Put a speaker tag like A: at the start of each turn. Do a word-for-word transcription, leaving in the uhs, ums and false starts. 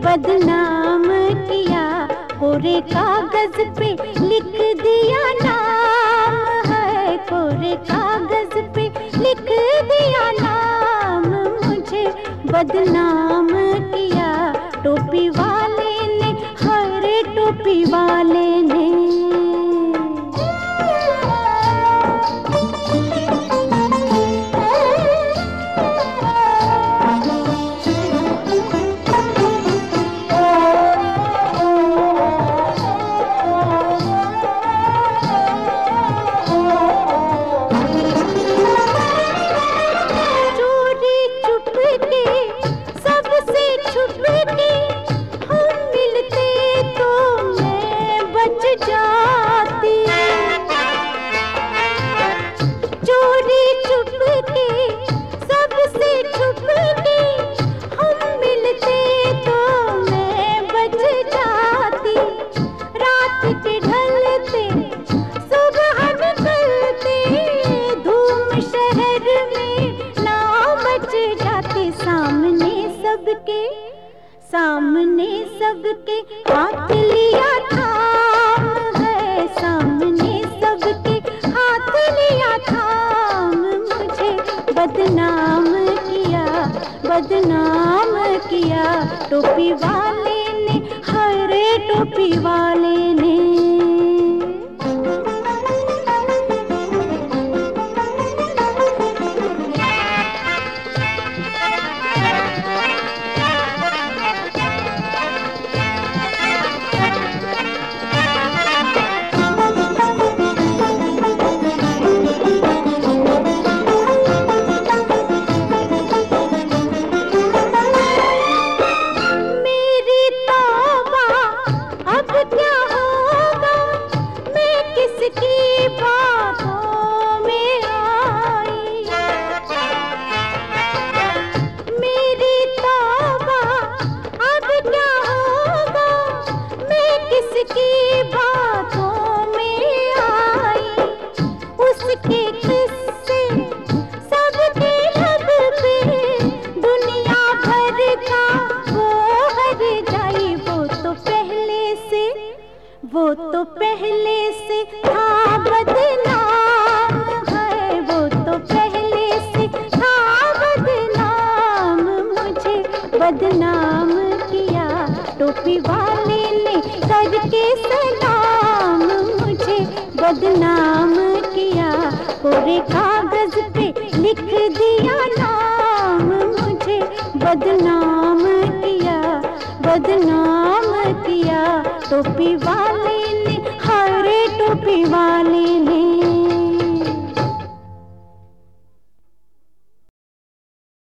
A: बदनाम किया, कोरे कागज पे लिख दिया नाम है, कोरे कागज पे लिख दिया नाम, मुझे बदनाम किया टोपी वाले ने, हर टोपी वाले ने। सबके सामने सबके हाथ लिया थाम है, सामने सबके हाथ लिया थाम, मुझे बदनाम किया, बदनाम किया टोपी वाले ने, हर टोपी वाले ने। वो तो पहले से था बदनाम है, वो तो पहले से था बदनाम, मुझे बदनाम किया टोपी वाले ने, करके सलाम, मुझे बदनाम किया, कोरे कागज पे लिख दिया नाम, मुझे बदनाम किया, बदनाम किया टोपी वाले ने, हर टोपी वाले